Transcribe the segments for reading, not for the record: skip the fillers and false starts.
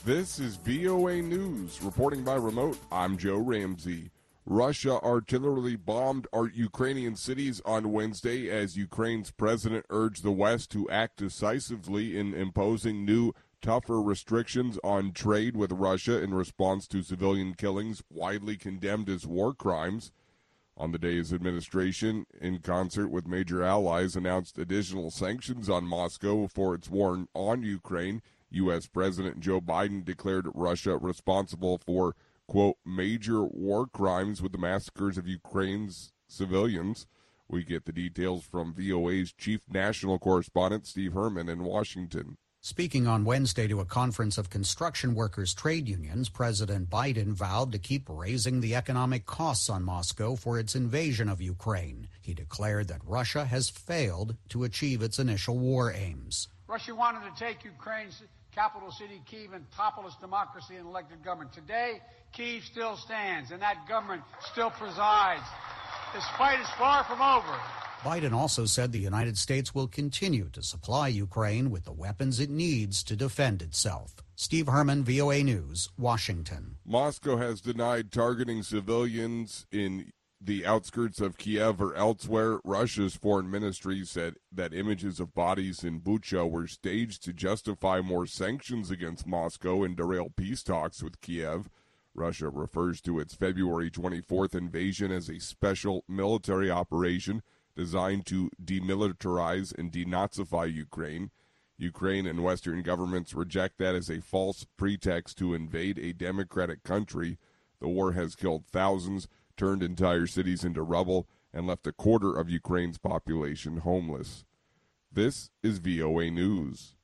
This is VOA News. Reporting by remote, I'm Joe Ramsey. Russia artillery bombed Ukrainian cities on Wednesday as Ukraine's president urged the West to act decisively in imposing new, tougher restrictions on trade with Russia in response to civilian killings widely condemned as war crimes. On the day, his administration, in concert with major allies, announced additional sanctions on Moscow for its war on Ukraine. U.S. President Joe Biden declared Russia responsible for, quote, major war crimes with the massacres of Ukraine's civilians. We get the details from VOA's chief national correspondent, Steve Herman, in Washington. Speaking on Wednesday to a conference of construction workers' trade unions, President Biden vowed to keep raising the economic costs on Moscow for its invasion of Ukraine. He declared that Russia has failed to achieve its initial war aims. Russia wanted to take Ukraine's capital city, Kyiv, and topple its democracy and elected government. Today, Kyiv still stands, and that government still presides. This fight is far from over. Biden also said the United States will continue to supply Ukraine with the weapons it needs to defend itself. Steve Herman, VOA News, Washington. Moscow has denied targeting civilians in the outskirts of Kiev or elsewhere. Russia's foreign ministry said that images of bodies in Bucha were staged to justify more sanctions against Moscow and derail peace talks with Kiev. Russia refers to its February 24th invasion as a special military operation designed to demilitarize and denazify Ukraine. Ukraine and Western governments reject that as a false pretext to invade a democratic country. The war has killed thousands, turned entire cities into rubble, and left a quarter of Ukraine's population homeless. This is VOA News.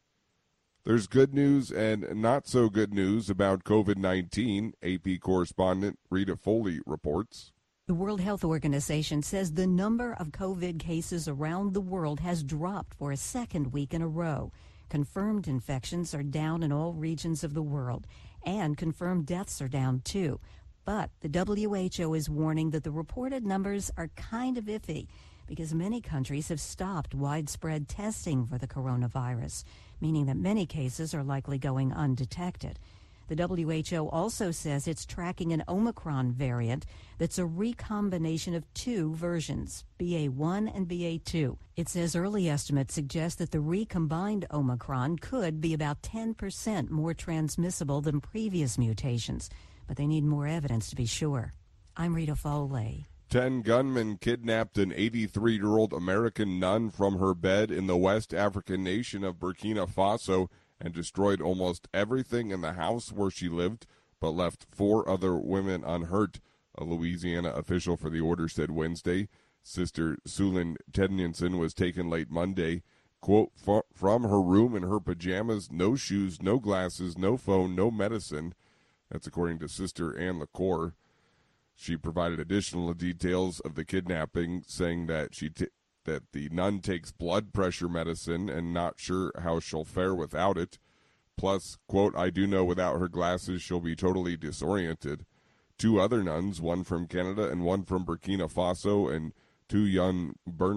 There's good news and not so good news about COVID-19. AP correspondent Rita Foley reports. The World Health Organization says the number of COVID cases around the world has dropped for a second week in a row. Confirmed infections are down in all regions of the world, and confirmed deaths are down too. But the WHO is warning that the reported numbers are kind of iffy because many countries have stopped widespread testing for the coronavirus, meaning that many cases are likely going undetected. The WHO also says it's tracking an Omicron variant that's a recombination of two versions, BA1 and BA2. It says early estimates suggest that the recombined Omicron could be about 10% more transmissible than previous mutations, but they need more evidence to be sure. I'm Rita Foley. 10 gunmen kidnapped an 83-year-old American nun from her bed in the West African nation of Burkina Faso and destroyed almost everything in the house where she lived, but left 4 other women unhurt. A Louisiana official for the order said Wednesday. Sister Sulin Tedninson was taken late Monday. Quote, from her room in her pajamas, no shoes, no glasses, no phone, no medicine. That's according to Sister Ann LaCour. She provided additional details of the kidnapping, saying that that the nun takes blood pressure medicine and not sure how she'll fare without it. Plus, quote, I do know without her glasses she'll be totally disoriented. 2 other nuns, one from Canada and one from Burkina Faso, and 2 young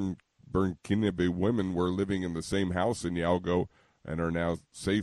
Burkinabe women were living in the same house in Yaogo and are now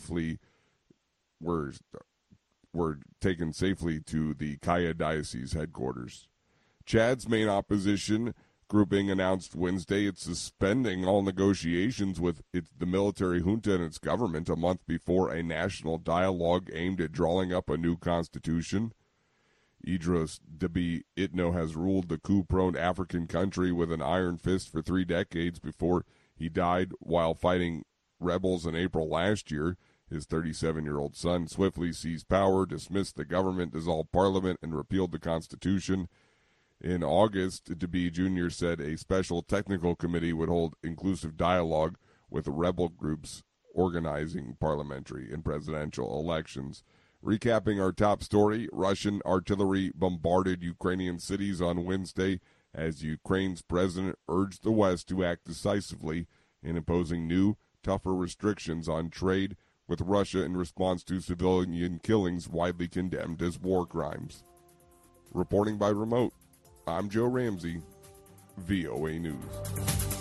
were taken safely to the Kaya Diocese headquarters. Chad's main opposition grouping announced Wednesday it's suspending all negotiations with the military junta and its government a month before a national dialogue aimed at drawing up a new constitution. Idris Deby Itno has ruled the coup-prone African country with an iron fist for 3 decades before he died while fighting rebels in April last year. His 37-year-old son swiftly seized power, dismissed the government, dissolved parliament, and repealed the Constitution. In August, Deby Jr. said a special technical committee would hold inclusive dialogue with rebel groups organizing parliamentary and presidential elections. Recapping our top story, Russian artillery bombarded Ukrainian cities on Wednesday as Ukraine's president urged the West to act decisively in imposing new, tougher restrictions on trade with Russia in response to civilian killings widely condemned as war crimes. Reporting by remote, I'm Joe Ramsey, VOA News.